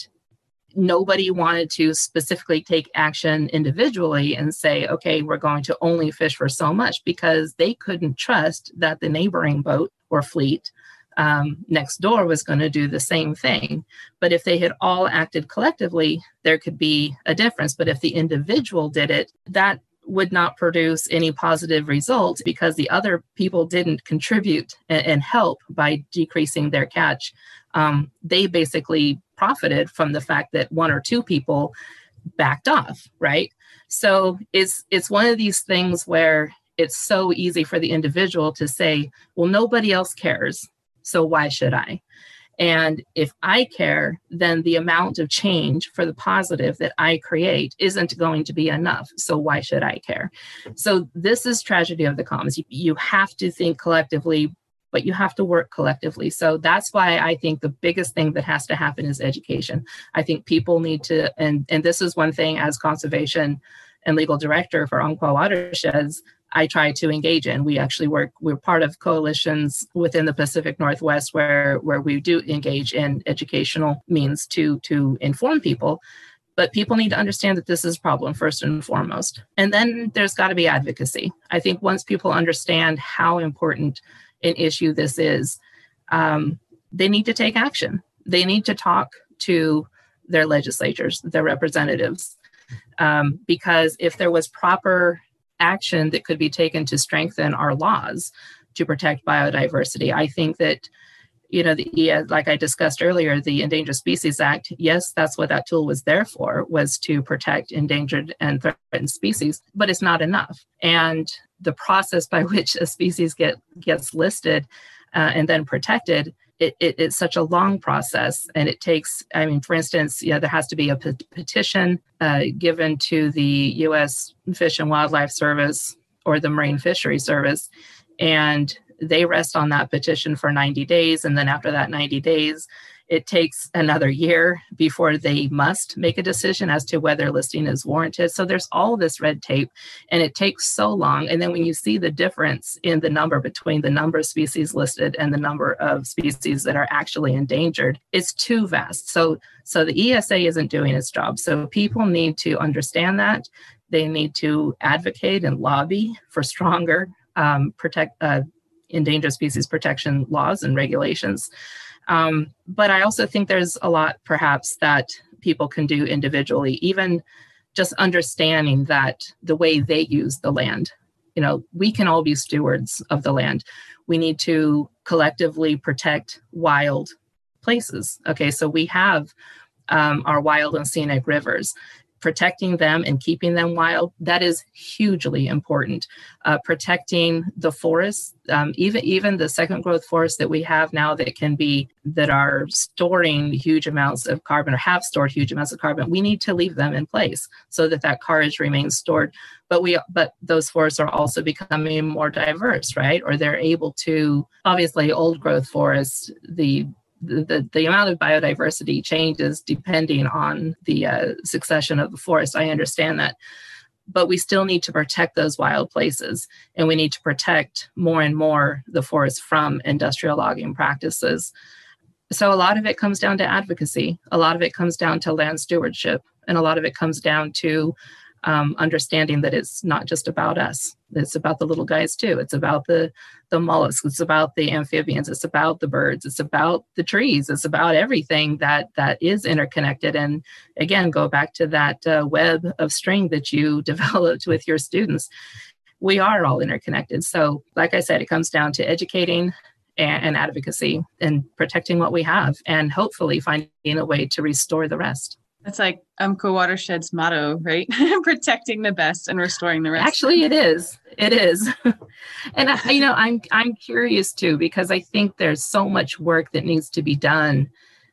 nobody wanted to specifically take action individually and say, okay, we're going to only fish for so much, because they couldn't trust that the neighboring boat or fleet Um, next door was going to do the same thing. But if they had all acted collectively, there could be a difference. But if the individual did it, that would not produce any positive results, because the other people didn't contribute and, and help by decreasing their catch. Um, they basically profited from the fact that one or two people backed off, right? So it's it's one of these things where it's so easy for the individual to say, well, nobody else cares, so why should I? And if I care, then the amount of change for the positive that I create isn't going to be enough. So why should I care? So this is tragedy of the commons. You, you have to think collectively, but you have to work collectively. So that's why I think the biggest thing that has to happen is education. I think people need to, and, and this is one thing as conservation and legal director for Umpqua Watersheds, I try to engage in. We actually work, we're part of coalitions within the Pacific Northwest where, where we do engage in educational means to, to inform people. But people need to understand that this is a problem first and foremost. And then there's got to be advocacy. I think once people understand how important an issue this is, um, they need to take action. They need to talk to their legislatures, their representatives, um, because if there was proper action that could be taken to strengthen our laws to protect biodiversity, I think that, you know, the, like I discussed earlier, the Endangered Species Act, yes, that's what that tool was there for, was to protect endangered and threatened species, but it's not enough. And the process by which a species get gets listed uh, and then protected, it, it, it's such a long process. And it takes, I mean, for instance, yeah, there has to be a pe- petition uh, given to the U S Fish and Wildlife Service or the Marine Fishery Service. And they rest on that petition for ninety days. And then after that ninety days, it takes another year before they must make a decision as to whether listing is warranted. So there's all this red tape, and it takes so long. And then when you see the difference in the number between the number of species listed and the number of species that are actually endangered, it's too vast. So, so the E S A isn't doing its job. So people need to understand that. They need to advocate and lobby for stronger um, protect uh, endangered species protection laws and regulations. Um, but I also think there's a lot, perhaps, that people can do individually, even just understanding that the way they use the land. You know, we can all be stewards of the land. We need to collectively protect wild places. Okay, so we have um, our wild and scenic rivers. Protecting them and keeping them wild, that is hugely important. Uh, protecting the forests, um, even even the second growth forests that we have now that can be, that are storing huge amounts of carbon or have stored huge amounts of carbon, we need to leave them in place so that that courage remains stored. But we, but those forests are also becoming more diverse, right? Or they're able to, obviously old growth forests, the The, the, the amount of biodiversity changes depending on the uh, succession of the forest. I understand that. But we still need to protect those wild places. And we need to protect more and more the forest from industrial logging practices. So a lot of it comes down to advocacy. A lot of it comes down to land stewardship. And a lot of it comes down to um, understanding that it's not just about us. It's about the little guys too. It's about the, the mollusks. It's about the amphibians. It's about the birds. It's about the trees. It's about everything that that is interconnected. And again, go back to that uh, web of string that you developed with your students. We are all interconnected. So like I said, it comes down to educating and, and advocacy and protecting what we have, and hopefully finding a way to restore the rest. That's like Umpqua Watershed's motto, right? Protecting the best and restoring the rest. Actually, it is. It is. And, I, you know, I'm I'm curious, too, because I think there's so much work that needs to be done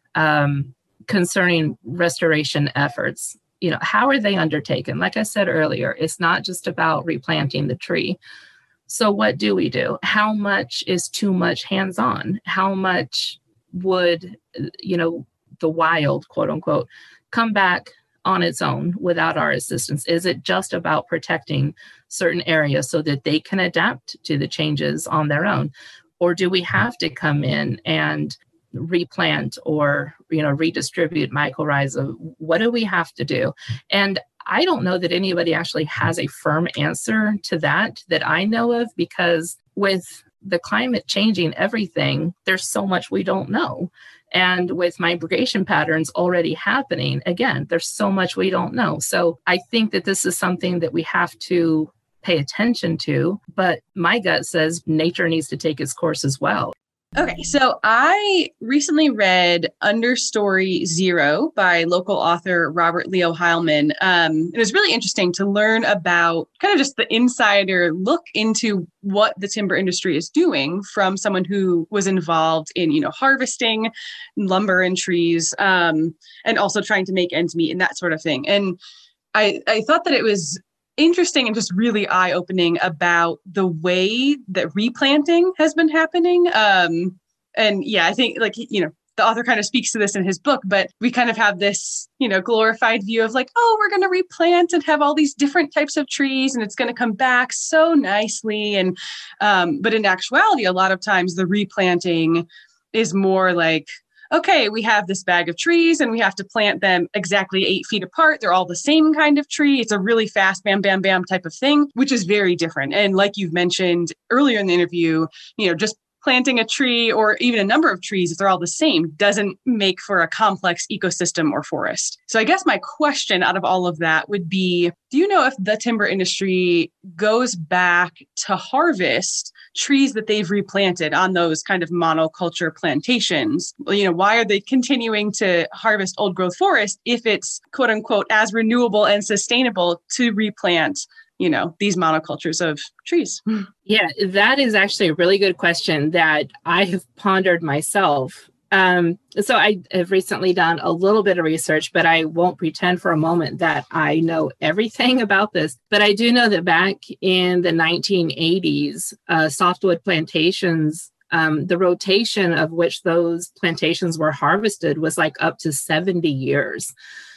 um, concerning restoration efforts. You know, how are they undertaken? Like I said earlier, it's not just about replanting the tree. So what do we do? How much is too much hands-on? How much would, you know, the wild, quote unquote, come back on its own without our assistance? Is it just about protecting certain areas so that they can adapt to the changes on their own? Or do we have to come in and replant or, you know, redistribute mycorrhiza? What do we have to do? And I don't know that anybody actually has a firm answer to that that I know of, because with the climate changing everything, there's so much we don't know. And with migration patterns already happening, again, there's so much we don't know. So I think that this is something that we have to pay attention to. But my gut says nature needs to take its course as well. Okay, so I recently read Understory Zero by local author Robert Leo Heilman. Um, it was really interesting to learn about kind of just the insider look into what the timber industry is doing from someone who was involved in, you know, harvesting lumber and trees, um, and also trying to make ends meet and that sort of thing. And I, I thought that it was interesting and just really eye-opening about the way that replanting has been happening. Um, and yeah, I think like, you know, the author kind of speaks to this in his book, but we kind of have this, you know, glorified view of like, oh, we're going to replant and have all these different types of trees and it's going to come back so nicely. And, um, but in actuality, a lot of times the replanting is more like, okay, we have this bag of trees and we have to plant them exactly eight feet apart. They're all the same kind of tree. It's a really fast bam, bam, bam type of thing, which is very different. And like you've mentioned earlier in the interview, you know, just planting a tree or even a number of trees, if they're all the same, doesn't make for a complex ecosystem or forest. So I guess my question out of all of that would be, do you know if the timber industry goes back to harvest trees that they've replanted on those kind of monoculture plantations? You know, why are they continuing to harvest old growth forest if it's quote unquote as renewable and sustainable to replant, you know, these monocultures of trees? Yeah, that is actually a really good question that I have pondered myself. Um, so I have recently done a little bit of research, but I won't pretend for a moment that I know everything about this. But I do know that back in the nineteen eighties, uh, softwood plantations, um, the rotation of which those plantations were harvested was like up to seventy years.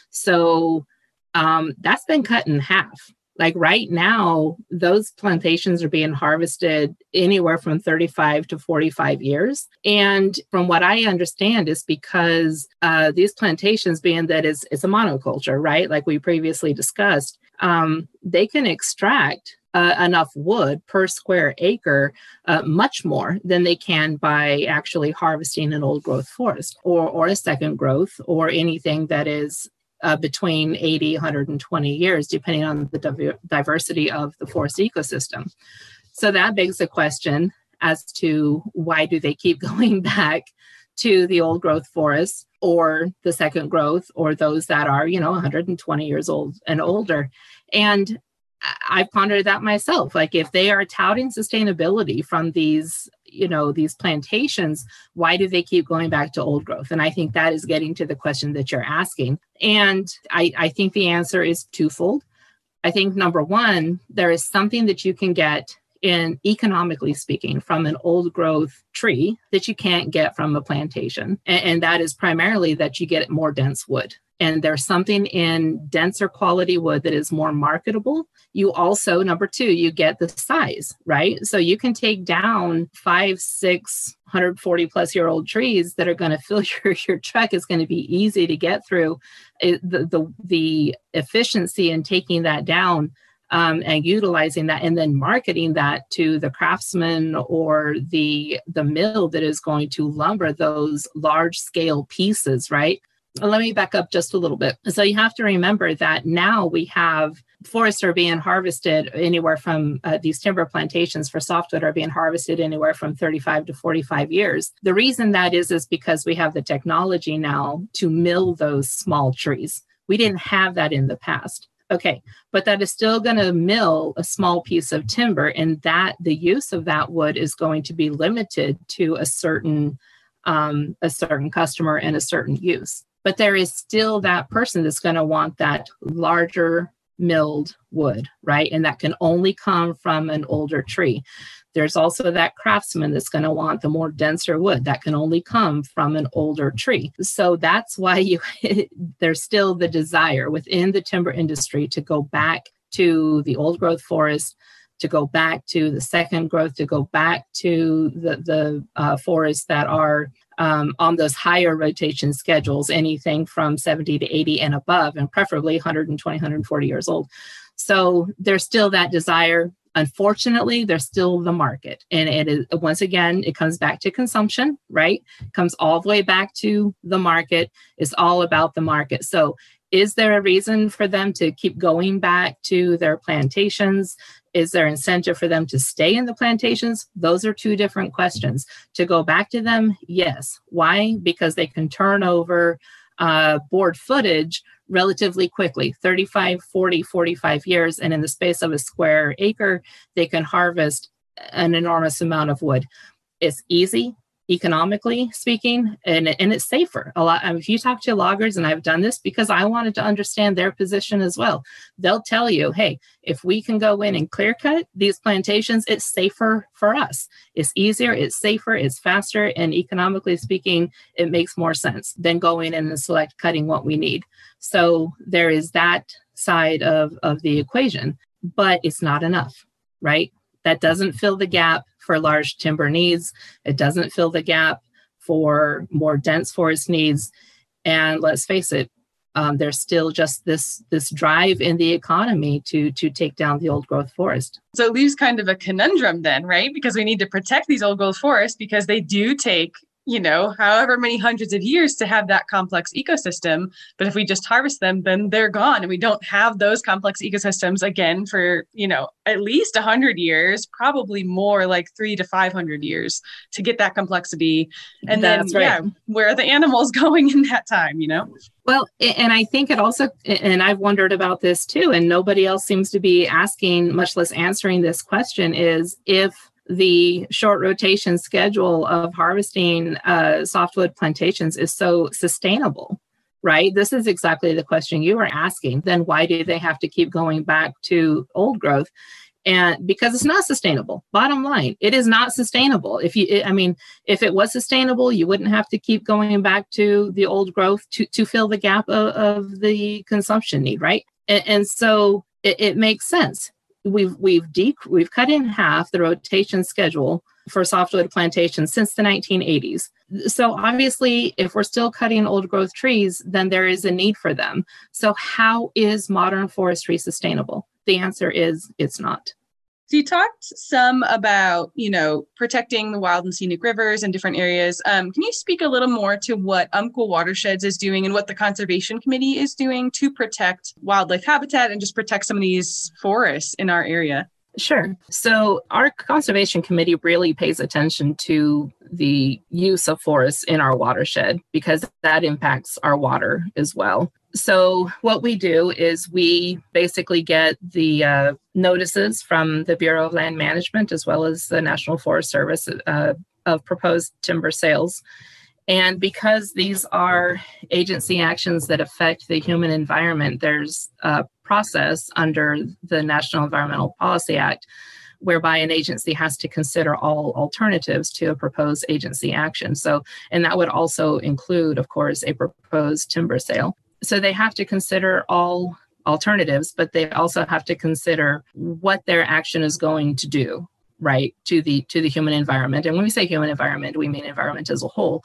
So um, that's been cut in half. Like right now, those plantations are being harvested anywhere from thirty-five to forty-five years. And from what I understand is because uh, these plantations, being that it's, it's a monoculture, right? Like we previously discussed, um, they can extract uh, enough wood per square acre, uh, much more than they can by actually harvesting an old growth forest or, or a second growth or anything that is Uh, between eighty, one hundred twenty years, depending on the div- diversity of the forest ecosystem. So that begs the question as to why do they keep going back to the old growth forests or the second growth or those that are, you know, one hundred twenty years old and older. And I've pondered that myself. Like if they are touting sustainability from these, you know, these plantations, why do they keep going back to old growth? And I think that is getting to the question that you're asking. And I, I think the answer is twofold. I think number one, there is something that you can get in economically speaking from an old growth tree that you can't get from a plantation. And, and that is primarily that you get more dense wood. and there's something in denser quality wood that is more marketable, you also, number two, you get the size, right? So you can take down five, six, one hundred forty plus year old trees that are going to fill your, your truck. Is going to be easy to get through. It, the, the, the efficiency in taking that down Um, and utilizing that and then marketing that to the craftsman or the the mill that is going to lumber those large scale pieces, right? Let me back up just a little bit. So you have to remember that now we have forests are being harvested anywhere from uh, these timber plantations for softwood are being harvested anywhere from thirty-five to forty-five years. The reason that is, is because we have the technology now to mill those small trees. We didn't have that in the past. Okay, but that is still going to mill a small piece of timber, and that the use of that wood is going to be limited to a certain um, a certain customer and a certain use. But there is still that person that's going to want that larger milled wood, right? And that can only come from an older tree. There's also that craftsman that's going to want the more denser wood that can only come from an older tree. So that's why you there's still the desire within the timber industry to go back to the old growth forest, to go back to the second growth, to go back to the, the uh, forests that are um, on those higher rotation schedules, anything from seventy to eighty and above, and preferably one hundred twenty, one hundred forty years old. So there's still that desire. Unfortunately, there's still the market. And it is, once again, it comes back to consumption, right? It comes all the way back to the market. It's all about the market. So is there a reason for them to keep going back to their plantations? Is there incentive for them to stay in the plantations? Those are two different questions. To go back to them, yes. Why? Because they can turn over uh, board footage relatively quickly, thirty-five, forty, forty-five years. And in the space of a square acre, they can harvest an enormous amount of wood. It's easy, economically speaking, and, and it's safer. A lot. I mean, if you talk to loggers, and I've done this because I wanted to understand their position as well, they'll tell you, hey, if we can go in and clear cut these plantations, it's safer for us. It's easier, it's safer, it's faster, and economically speaking, it makes more sense than going in and select cutting what we need. So there is that side of, of the equation, but it's not enough, right? That doesn't fill the gap for large timber needs. It doesn't fill the gap for more dense forest needs. And let's face it, um, there's still just this, this drive in the economy to, to take down the old growth forest. So it leaves kind of a conundrum then, right? Because we need to protect these old growth forests because they do take, you know, however many hundreds of years to have that complex ecosystem. But if we just harvest them, then they're gone. And we don't have those complex ecosystems again for, you know, at least one hundred years, probably more like three to five hundred years to get that complexity. And That's then, right. yeah, where are the animals going in that time, you know? Well, and I think it also, and I've wondered about this too, and nobody else seems to be asking, much less answering this question, is if the short rotation schedule of harvesting uh, softwood plantations is so sustainable, right? This is exactly the question you were asking. Then why do they have to keep going back to old growth? And because it's not sustainable. Bottom line, it is not sustainable. If you, I mean, if it was sustainable, you wouldn't have to keep going back to the old growth to, to fill the gap of, of the consumption need, right? And, and so it, it makes sense. We've we've dec- we've cut in half the rotation schedule for softwood plantations since the nineteen eighties. So obviously, if we're still cutting old growth trees, then there is a need for them. So how is modern forestry sustainable? The answer is it's not. So you talked some about, you know, protecting the wild and scenic rivers in different areas. Um, can you speak a little more to what Umpqua Watersheds is doing and what the Conservation Committee is doing to protect wildlife habitat and just protect some of these forests in our area? Sure. So our Conservation Committee really pays attention to the use of forests in our watershed because that impacts our water as well. So what we do is we basically get the uh, notices from the Bureau of Land Management as well as the National Forest Service uh, of proposed timber sales. And because these are agency actions that affect the human environment, there's a process under the National Environmental Policy Act whereby an agency has to consider all alternatives to a proposed agency action. So, and that would also include, of course, a proposed timber sale. so they have to consider all alternatives, but they also have to consider what their action is going to do, right, to the to the human environment. And when we say human environment, we mean environment as a whole.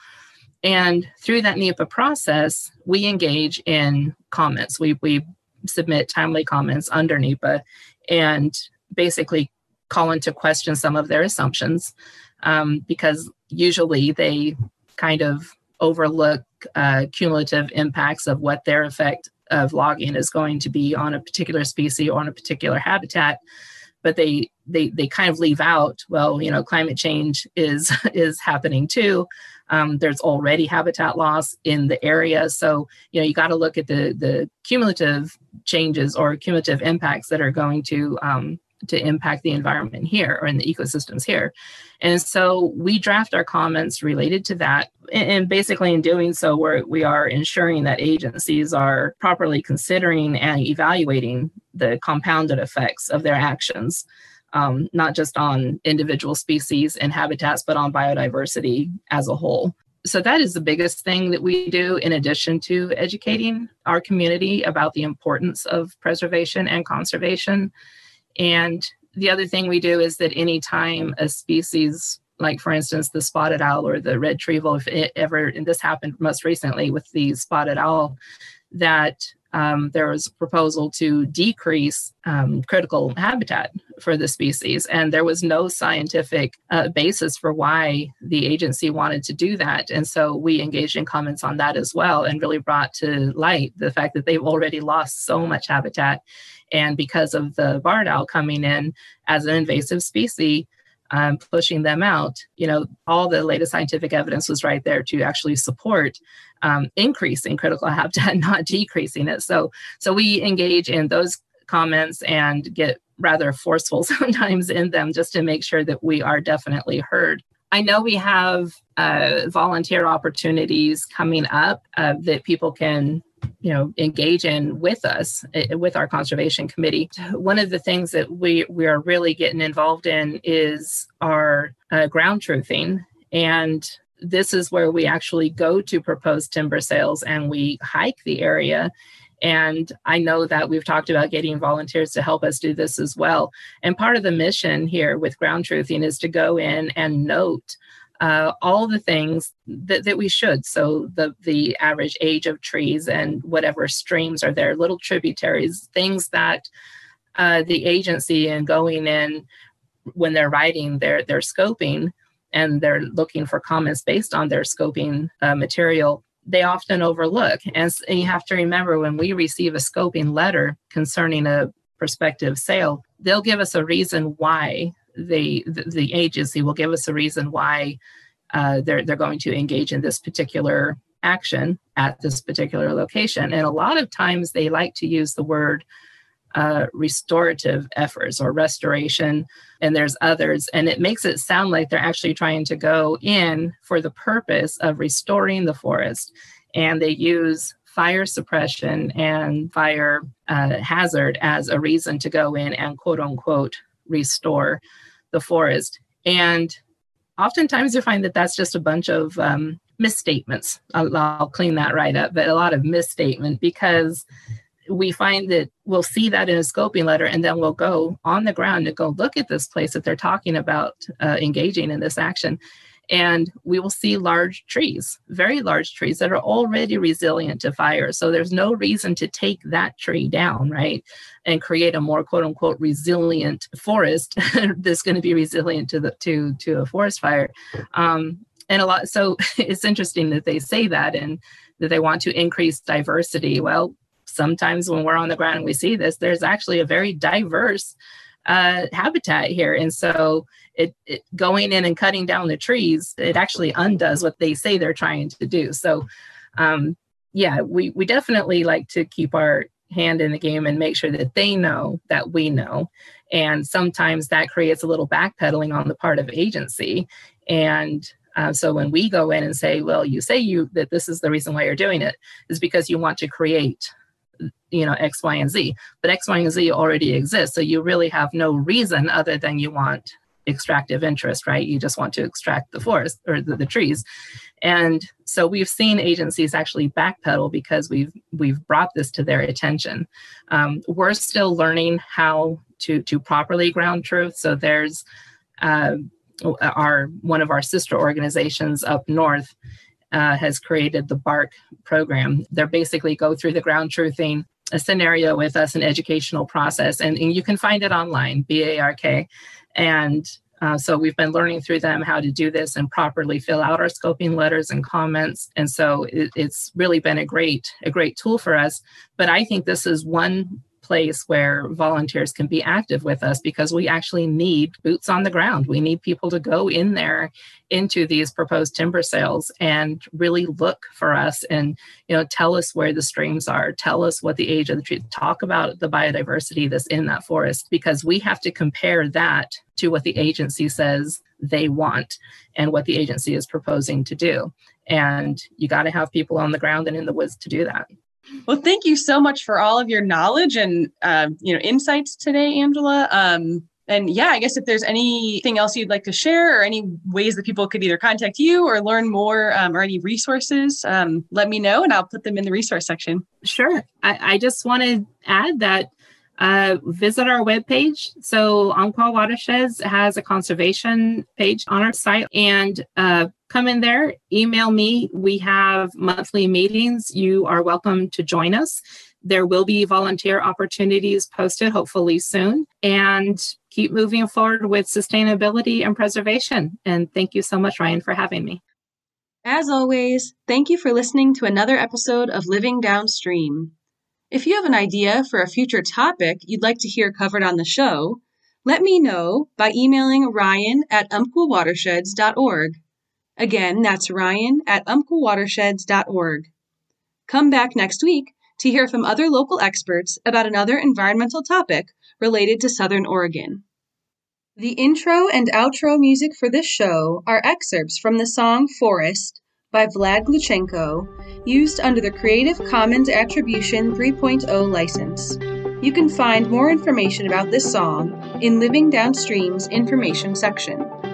And through that NEPA process, we engage in comments. We we submit timely comments under NEPA and basically call into question some of their assumptions, um, because usually they kind of overlook uh, cumulative impacts of what their effect of logging is going to be on a particular species or on a particular habitat. But they they they kind of leave out, well, you know, climate change is is happening too. Um, there's already habitat loss in the area. So, you know, you got to look at the the cumulative changes or cumulative impacts that are going to um, to impact the environment here or in the ecosystems here. And so we draft our comments related to that. And basically in doing so, we're, we are ensuring that agencies are properly considering and evaluating the compounded effects of their actions, um, not just on individual species and habitats, but on biodiversity as a whole. So that is the biggest thing that we do, in addition to educating our community about the importance of preservation and conservation. And the other thing we do is that anytime a species, like for instance, the spotted owl or the red tree vole, if it ever, and this happened most recently with the spotted owl, that um, there was a proposal to decrease um, critical habitat for the species. And there was no scientific uh, basis for why the agency wanted to do that. And so we engaged in comments on that as well and really brought to light the fact that they've already lost so much habitat. And because of the barred owl coming in as an invasive species, um, pushing them out, you know, all the latest scientific evidence was right there to actually support um, increasing critical habitat, not decreasing it. So, so we engage in those comments and get rather forceful sometimes in them just to make sure that we are definitely heard. I know we have uh, volunteer opportunities coming up uh, that people can, you know, engage in with us, uh, with our conservation committee. One of the things that we, we are really getting involved in is our uh, ground truthing. And this is where we actually go to proposed timber sales and we hike the area. And I know that we've talked about getting volunteers to help us do this as well. And part of the mission here with ground truthing is to go in and note uh, all the things that, that we should. So the, the average age of trees and whatever streams are there, little tributaries, things that uh, the agency and going in when they're writing their, their scoping and they're looking for comments based on their scoping uh, material, they often overlook. And, and you have to remember, when we receive a scoping letter concerning a prospective sale, they'll give us a reason why they, the, the agency will give us a reason why uh, they're, they're going to engage in this particular action at this particular location. And a lot of times they like to use the word uh, restorative efforts or restoration, and there's others, and it makes it sound like they're actually trying to go in for the purpose of restoring the forest. And they use fire suppression and fire uh, hazard as a reason to go in and quote unquote restore the forest. And oftentimes you find that that's just a bunch of um, misstatements. I'll, I'll clean that right up, but a lot of misstatement, because we find that we'll see that in a scoping letter, and then we'll go on the ground to go look at this place that they're talking about uh, engaging in this action. And we will see large trees, very large trees that are already resilient to fire. So there's no reason to take that tree down, right? And create a more quote unquote resilient forest that's going to be resilient to the to to a forest fire. Um, and a lot, so it's interesting that they say that and that they want to increase diversity. Well, sometimes when we're on the ground and we see this, there's actually a very diverse uh, habitat here. And so it, it going in and cutting down the trees, it actually undoes what they say they're trying to do. So um, yeah, we, we definitely like to keep our hand in the game and make sure that they know that we know. And sometimes that creates a little backpedaling on the part of agency. And Uh, so when we go in and say, well, you say you that this is the reason why you're doing it, is because you want to create, you know, X, Y, and Z. But X, Y, and Z already exists. So you really have no reason other than you want extractive interest, right? You just want to extract the forest or the, the trees. And so we've seen agencies actually backpedal because we've we've brought this to their attention. Um, we're still learning how to to properly ground truth. So there's uh, our one of our sister organizations up north uh, has created the BARC program. They're basically go through the ground truthing a scenario with us, an educational process, and, and you can find it online, B A R K. And uh, so we've been learning through them how to do this and properly fill out our scoping letters and comments. And so it, it's really been a great, a great tool for us. But I think this is one place where volunteers can be active with us because we actually need boots on the ground. We need people to go in there into these proposed timber sales and really look for us and, you know, tell us where the streams are, tell us what the age of the tree, talk about the biodiversity that's in that forest, because we have to compare that to what the agency says they want and what the agency is proposing to do. And you got to have people on the ground and in the woods to do that. Well, thank you so much for all of your knowledge and, uh, you know, insights today, Angela. Um, and yeah, I guess if there's anything else you'd like to share or any ways that people could either contact you or learn more um, or any resources, um, let me know and I'll put them in the resource section. Sure. I, I just want to add that uh, visit our webpage. So Umpqua Watersheds has a conservation page on our site, and uh, come in there, email me. We have monthly meetings. You are welcome to join us. There will be volunteer opportunities posted, hopefully soon, and keep moving forward with sustainability and preservation. And thank you so much, Ryan, for having me. As always, thank you for listening to another episode of Living Downstream. If you have an idea for a future topic you'd like to hear covered on the show, let me know by emailing Ryan at umpqua watersheds dot org. Again, that's Ryan at umpqua watersheds dot org. Come back next week to hear from other local experts about another environmental topic related to Southern Oregon. The intro and outro music for this show are excerpts from the song Forest by Vlad Gluchenko, used under the Creative Commons Attribution three point oh license. You can find more information about this song in Living Downstream's information section.